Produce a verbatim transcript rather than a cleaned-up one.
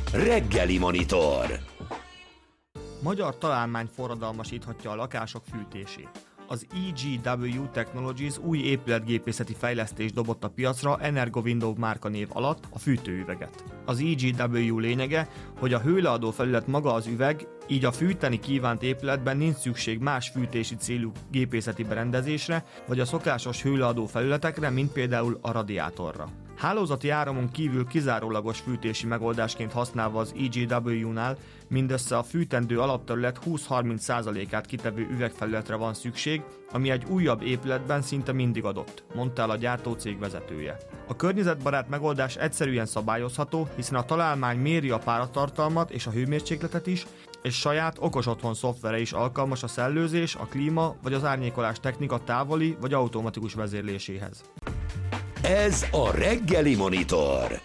Reggeli Monitor. Magyar találmány forradalmasíthatja a lakások fűtését. Az E G W Technologies új épületgépészeti fejlesztést dobott a piacra EnergoWindow márkanév alatt, a fűtőüveget. Az E G W lényege, hogy a hőleadó felület maga az üveg, így a fűteni kívánt épületben nincs szükség más fűtési célú gépészeti berendezésre, vagy a szokásos hőleadó felületekre, mint például a radiátorra. Hálózati áramon kívül kizárólagos fűtési megoldásként használva az E G W-nál mindössze a fűtendő alapterület húsz-harminc százalékát kitevő üvegfelületre van szükség, ami egy újabb épületben szinte mindig adott, mondta el a gyártócég vezetője. A környezetbarát megoldás egyszerűen szabályozható, hiszen a találmány méri a páratartalmat és a hőmérsékletet is, és saját okos otthon szoftvere is alkalmas a szellőzés, a klíma vagy az árnyékolás technika távoli vagy automatikus vezérléséhez. Ez a Reggeli Monitor.